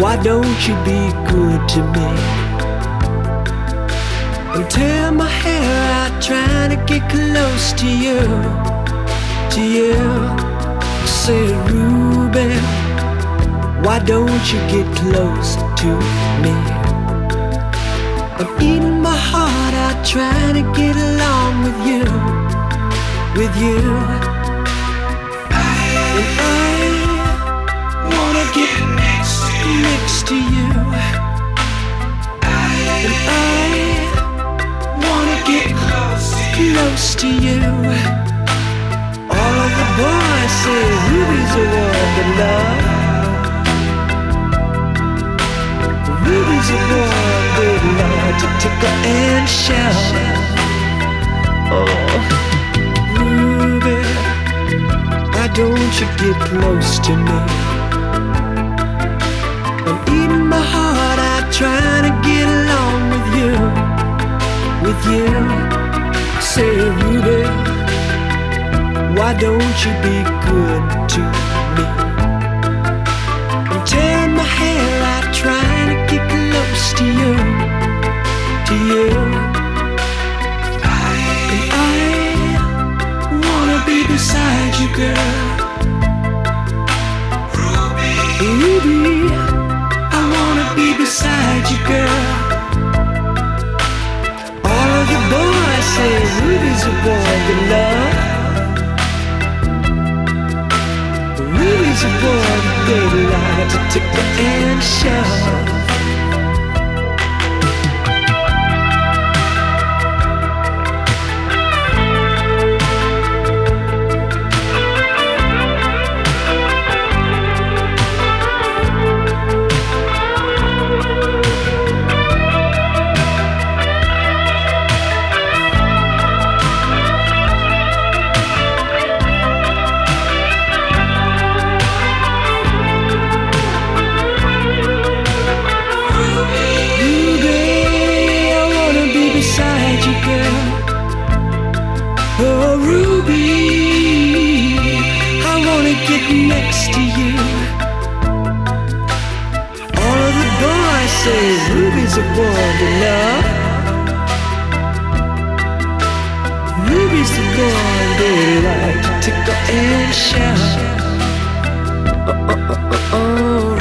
Why don't you be good to me? I'm tearing my hair out trying to get close to you, to you. Say, Ruby, why don't you get close to me? I'm eating my heart out trying to get along with you, with you. And I wanna get next to you. And I wanna get close to you. All of the boys say Ruby's a one to love. Ruby's a one they love to tickle and shout. Oh, Ruby, why don't you get close to me? I'm eating my heart out trying to get along with you, with you. Say, Ruby, why don't you be good to me? I'm tearing my hair out trying to get close to you, to you. And I wanna be beside you, girl. Ruby, I wanna be beside you, girl. All of the boys say Ruby's a boy to love. Ruby's a boy they like to tickle and shove. Oh, Ruby, I wanna get next to you. All of the boys say Ruby's a boy to love. Ruby's the boy they like to tickle and shout. Oh, oh, oh, oh, oh.